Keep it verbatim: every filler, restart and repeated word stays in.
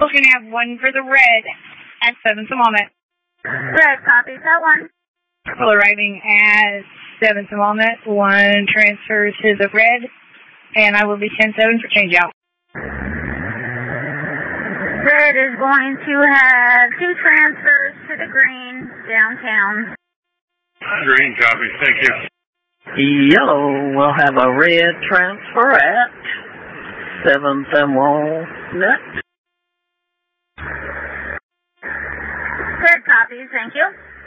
Looking at one for the red at seventh Walnut. Red copies that one. Purple arriving at seventh Walnut. One transfers to the red, and I will be ten seven for change out. Red is going to have two transfers to the green downtown. Green copies, thank you. Yellow will have a red transfer at seventh and Walnut. Red copies, thank you.